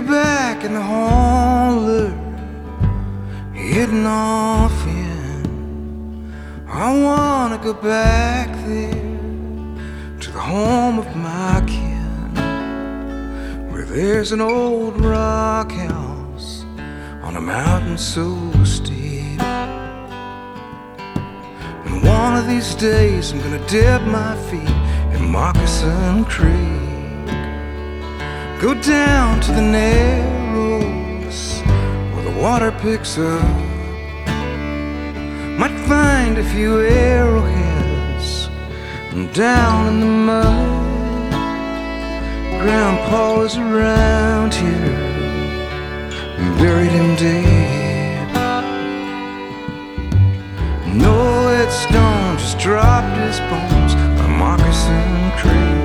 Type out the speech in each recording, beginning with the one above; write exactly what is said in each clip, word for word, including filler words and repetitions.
Way back in the holler, heading off in. I wanna go back there to the home of my kin, where there's an old rock house on a mountain so steep. And one of these days I'm gonna dip my feet in Moccasin Creek, go down to the Narrows where the water picks up. Might find a few arrowheads and down in the mud. Grandpa is around here and buried him deep. No headstone, just dropped his bones by Moccasin Creek.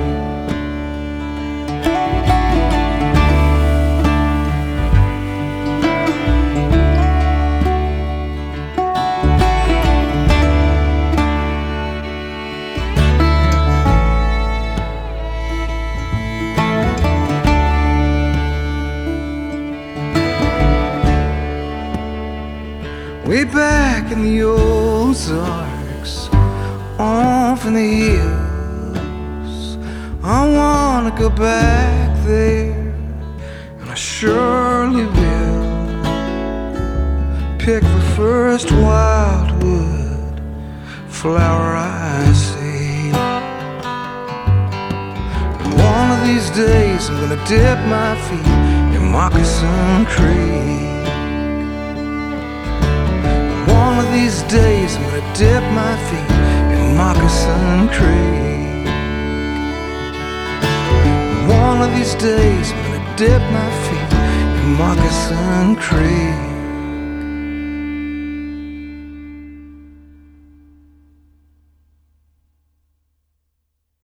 Way back in the Ozarks, off in the hills, I wanna go back there, and I surely will. Pick the first wildwood flower I see. And one of these days I'm gonna dip my feet in Moccasin Creek. One of these days I'm gonna dip my feet in Moccasin Creek. One of these days I'm gonna dip my feet in Moccasin Creek.